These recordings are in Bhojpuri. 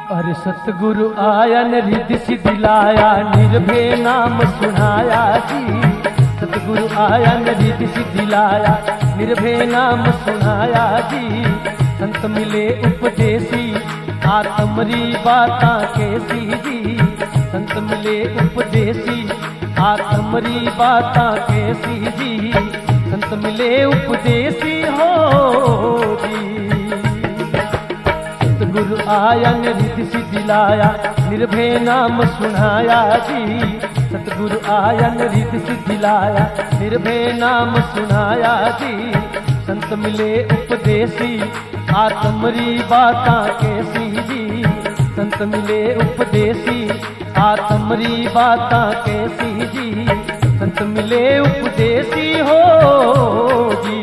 अरे सतगुरु आया ने रिद्धि सिद्धि लाया, निर्भय नाम सुनाया जी। सतगुरु आया ने रिद्धि सिद्धि लाया, निर्भय नाम सुनाया जी। संत मिले उपदेसी आत्मरी बाता कैसी जी। संत मिले उपदेसी आत्मरी बाता कैसी जी। संत मिले उपदेसी हो जी। गुरु आया ने रिद्धि सिद्धि लाया, निर्भय नाम सुनाया जी। सतगुरु आया ने रिद्धि सिद्धि लाया, निर्भय नाम सुनाया जी। संत मिले उपदेसी आत्मरी बाता कैसी जी। संत मिले उपदेसी आत्मरी बाता कैसी जी। संत मिले उपदेसी हो जी।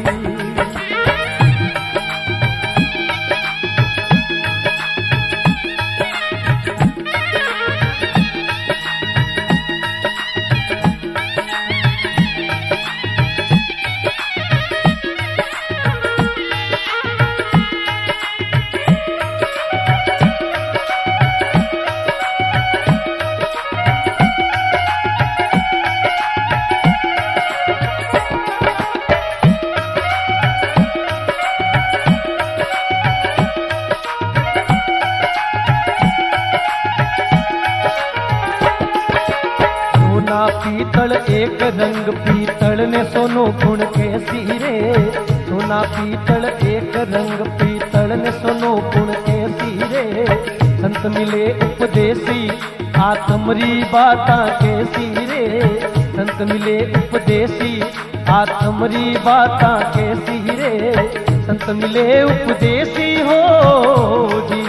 पीतल एक रंग पीतल ने सोनो गुण कैसी रे। सोना पीतल एक रंग पीतल ने सोनो गुण कैसी रे। संत मिले उपदेसी आत्मरी बाता कैसी रे। संत मिले उपदेसी आत्मरी बाता कैसी रे। संत मिले उपदेसी हो जी।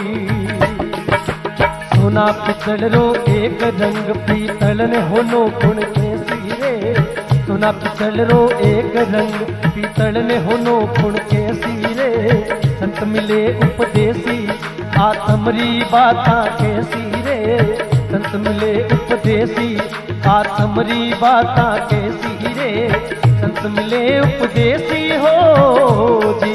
सोना पीतल रो एक रंग पीतल ने होनो गुण कैसी रे। सोना पीतल रो एक रंग पीतल ने होनो गुण कैसी रे। संत मिले उपदेसी आत्मरी बाता कैसी रे। संत मिले उपदेसी आत्मरी बाता कैसी रे। संत मिले उपदेसी हो जी।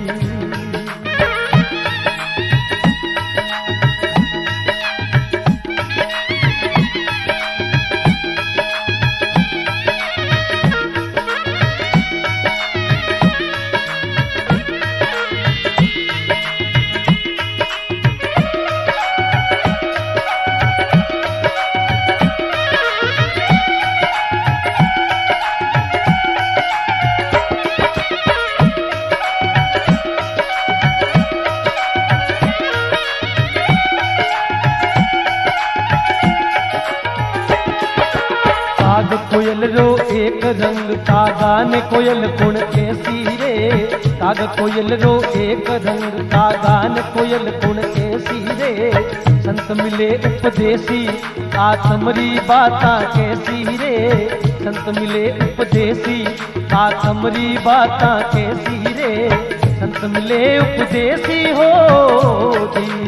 काग कोयल रो एक रंग कागा ने कोयल गुण कैसी रे। काग कोयल रो एक रंग कागा ने कोयल गुण कैसी रे। संत मिले उपदेसी आत्मरी बाता कैसी रे। संत मिले उपदेसी आत्मरी बाता कैसी रे। संत मिले उपदेसी हो जी।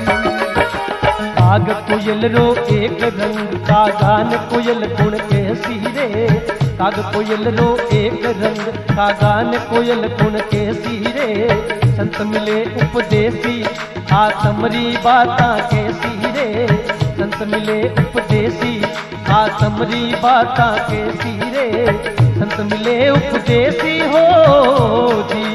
काग कोयल रो एक रंग कागा ने कोयल गुण कैसी रे। काग कोयल रो एक रंग कागा ने कोयल गुण कैसी रे। संत मिले उपदेसी आत्मरी बाता कैसी रे। संत मिले उपदेसी आत्मरी बाता कैसी रे। संत मिले उपदेसी हो जी।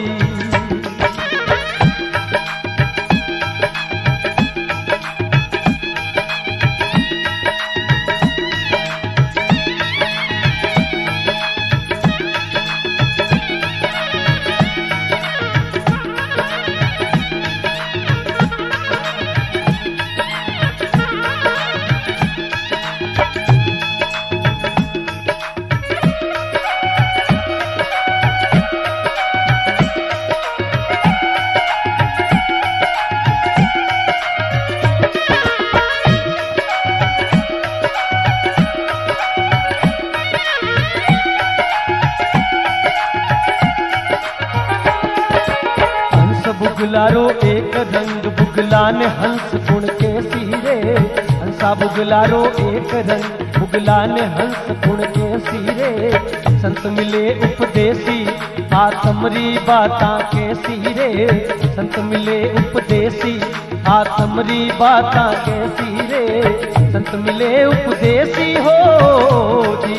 बुगला रो एक रंग बुगला ने हंस गुण कैसी रे। हंसा बुगला रो एक रंग बुगला ने हंस गुण कैसी रे। संत मिले उपदेसी आत्मरी बाता कैसी रे। संत मिले उपदेसी आतमरी बाता कैसी रे, संत मिले उपदेसी हो जी।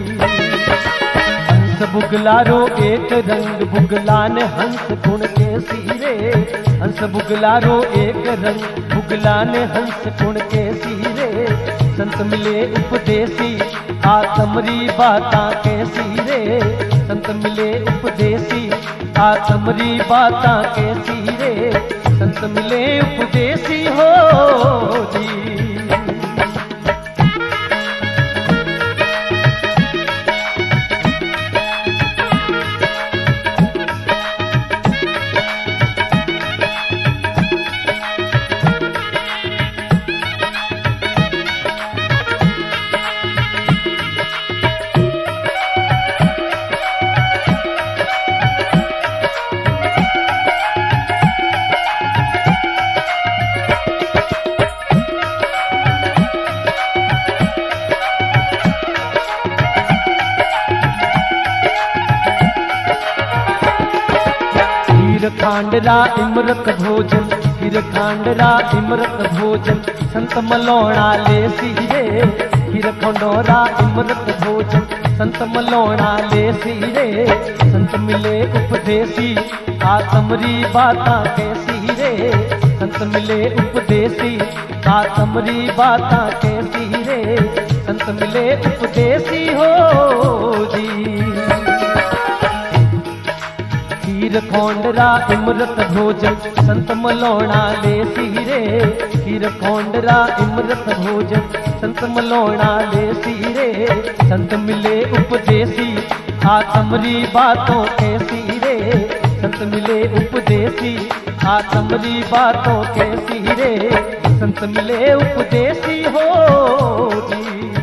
हंस बुगलारो एक रंग बुगलान हंस गुण कैसी रे, हंस बुगलारो एक रंग बुगलान हंस गुण कैसी रे, संत मिले उपदेसी आतमरी बाता कैसी रे, संत मिले उपदेसी आतमरी बाता कैसी रे, संत मिले उपदेसी हो जी। खांडरा इमरत भोजन, खीर खांडरा इमरत भोजन, संत मलोणा ले सीरे, खीर खंडोरा इमरत भोजन, संत मलोणा ले सीरे, संत मिले उपदेसी आतमरी बाता कैसी रे, संत मिले उपदेसी आतमरी बाता कैसी रे, संत मिले उपदेसी हो जी। खीर खोंडरा इमरत भोजन, संत मलोणा ले सीरे, खीर खोंडरा इमरत भोजन, संत मलोणा ले सीरे, संत मिले उपदेसी आतमरी बातों के सीरे, संत मिले उपदेसी आतमरी बातों के सीरे, संत मिले उपदेसी हो जी।